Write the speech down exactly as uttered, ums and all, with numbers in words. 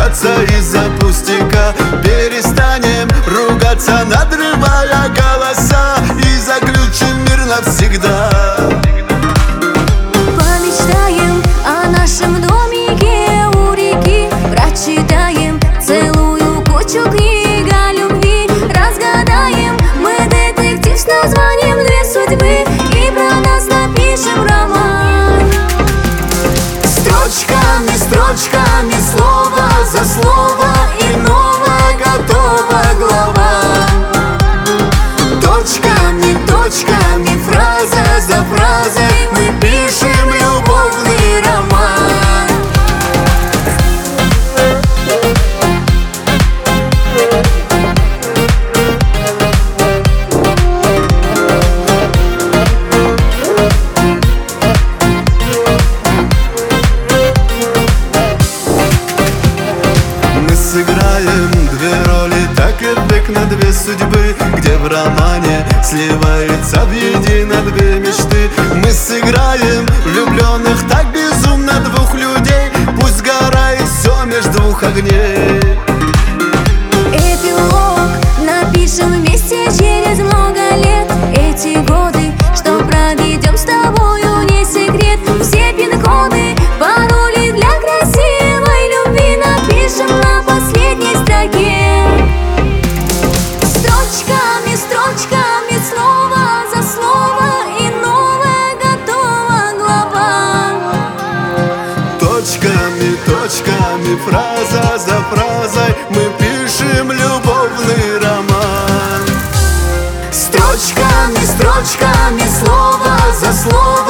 ругаться из-за пустяка. Перестанем ругаться, надрывая голоса, и заключим мир навсегда. Помечтаем о нашем домике у реки, прочитаем целую кучу книг о любви, разгадаем мы детектив с названием «Две судьбы» и про нас напишем роман. Строчками, строчками, слово за слово, и новая готова глава. Точками, точками, фраза за фразой мы пишем любовный роман. Мы сыграем две роли, так и бык на две судьбы, где в романе сливается в едино две мечты. Мы сыграем влюбленных так безумно двух людей, пусть сгорает все между двух огней. Эпилог напишем вместе через много лет. Эти годы, что проведем с тобою, не секрет. Все пин-коды, пароли для красивой любви напишем на последней строке. Строчками, строчками, слово за слово, и новая готова глава. Точками, точками, фраза за фразой мы пишем любовный роман. Строчками, строчками, слово за слово,